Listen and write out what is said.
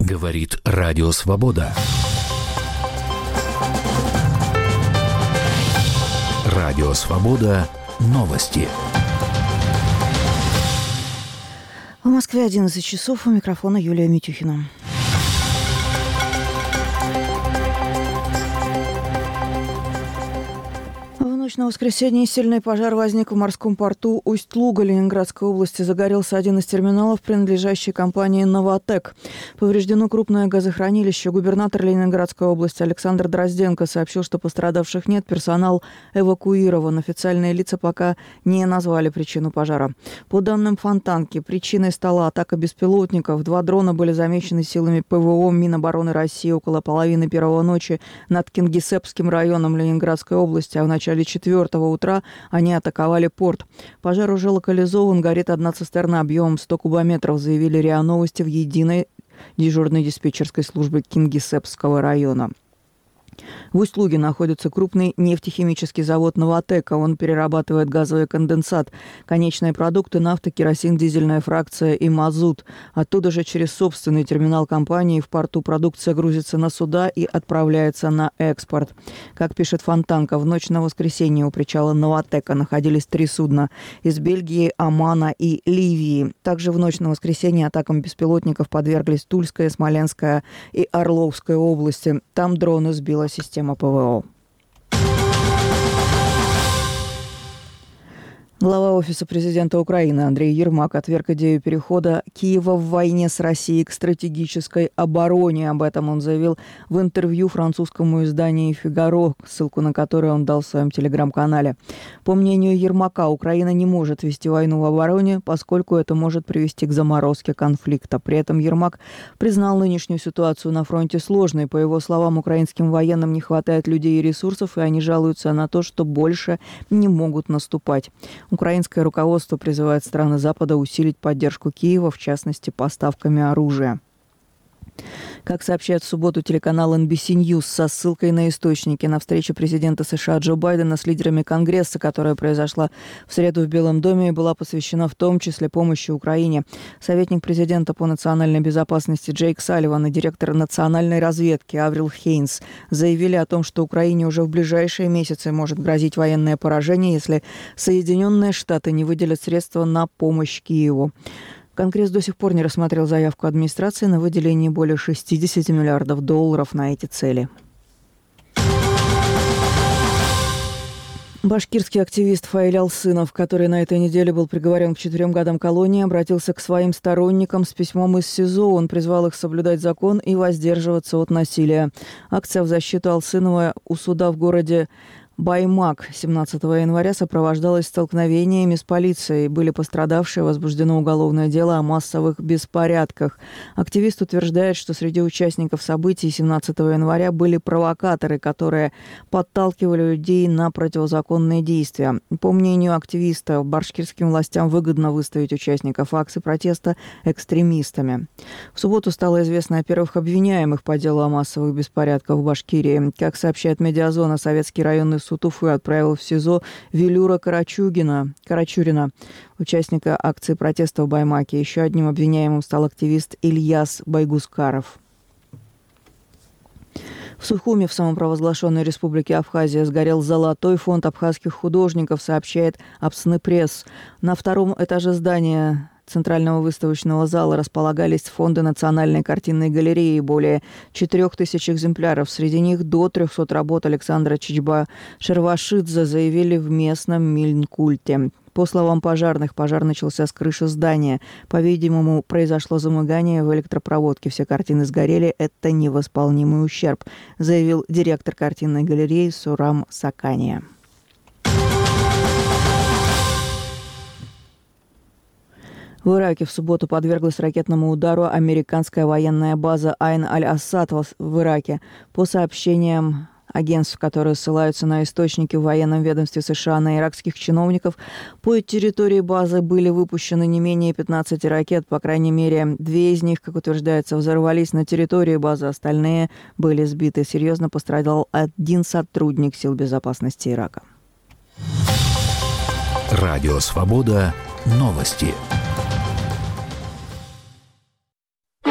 Говорит Радио Свобода. Радио Свобода. Новости. В Москве 11 часов. У микрофона Юлия Митюхина. В ночь на воскресенье сильный пожар возник в морском порту Усть-Луга Ленинградской области. Загорелся один из терминалов, принадлежащий компании «Новатэк». Повреждено крупное газохранилище. Губернатор Ленинградской области Александр Дрозденко сообщил, что пострадавших нет, персонал эвакуирован. Официальные лица пока не назвали причину пожара. По данным Фонтанки, причиной стала атака беспилотников. 2 дрона были замечены силами ПВО Минобороны России около половины первого ночи над Кингисеппским районом Ленинградской области, а в начале 4 утра они атаковали порт. Пожар уже локализован, горит одна цистерна объемом 100 кубометров, заявили РИА Новости в единой дежурной диспетчерской службе Кингисеппского района. В Усть-Луге находится крупный нефтехимический завод «Новатэк». Он перерабатывает газовый конденсат, конечные продукты, нафта, керосин, дизельная фракция и мазут. Оттуда же через собственный терминал компании в порту продукция грузится на суда и отправляется на экспорт. Как пишет Фонтанка, в ночь на воскресенье у причала «Новатэка» находились 3 судна из Бельгии, Омана и Ливии. Также в ночь на воскресенье атакам беспилотников подверглись Тульская, Смоленская и Орловская области. Там дроны сбила система ПВО. Глава Офиса президента Украины Андрей Ермак отверг идею перехода Киева в войне с Россией к стратегической обороне. Об этом он заявил в интервью французскому изданию «Фигаро», ссылку на которое он дал в своем телеграм-канале. По мнению Ермака, Украина не может вести войну в обороне, поскольку это может привести к заморозке конфликта. При этом Ермак признал нынешнюю ситуацию на фронте сложной. По его словам, украинским военным не хватает людей и ресурсов, и они жалуются на то, что больше не могут наступать. Украинское руководство призывает страны Запада усилить поддержку Киева, в частности, поставками оружия. Как сообщает в субботу телеканал NBC News со ссылкой на источники, на встрече президента США Джо Байдена с лидерами Конгресса, которая произошла в среду в Белом доме, и была посвящена в том числе помощи Украине. Советник президента по национальной безопасности Джейк Салливан и директор национальной разведки Аврил Хейнс заявили о том, что Украине уже в ближайшие месяцы может грозить военное поражение, если Соединенные Штаты не выделят средства на помощь Киеву. Конгресс до сих пор не рассмотрел заявку администрации на выделение более $60 миллиардов на эти цели. Башкирский активист Фаиль Алсынов, который на этой неделе был приговорен к 4 годам колонии, обратился к своим сторонникам с письмом из СИЗО. Он призвал их соблюдать закон и воздерживаться от насилия. Акция в защиту Алсынова у суда в городе Баймак 17 января сопровождалась столкновениями с полицией. Были пострадавшие, возбуждено уголовное дело о массовых беспорядках. Активист утверждает, что среди участников событий 17 января были провокаторы, которые подталкивали людей на противозаконные действия. По мнению активиста, башкирским властям выгодно выставить участников акций протеста экстремистами. В субботу стало известно о первых обвиняемых по делу о массовых беспорядках в Башкирии. Как сообщает Медиазона, Советский районный суд Уфы отправил в СИЗО Велюра Карачурина, участника акции протеста в Баймаке. Еще одним обвиняемым стал активист Ильяс Байгускаров. В Сухуми, в самопровозглашенной республике Абхазия, сгорел золотой фонд абхазских художников, сообщает Абсны-пресс. На 2-м этаже здания Центрального выставочного зала располагались фонды Национальной картинной галереи, более 4000 экземпляров. Среди них до 300 работ Александра Чичба-Шервашидзе, заявили в местном Минкульте. По словам пожарных, пожар начался с крыши здания. По-видимому, произошло замыкание в электропроводке. Все картины сгорели. Это невосполнимый ущерб, заявил директор картинной галереи Сурам Сакания. В Ираке в субботу подверглась ракетному удару американская военная база Айн-аль-Асад в Ираке. По сообщениям агентств, которые ссылаются на источники в военном ведомстве США, на иракских чиновников, по территории базы были выпущены не менее 15 ракет. По крайней мере, 2 из них, как утверждается, взорвались на территории базы, остальные были сбиты. Серьезно пострадал 1 сотрудник сил безопасности Ирака. Радио Свобода. Новости.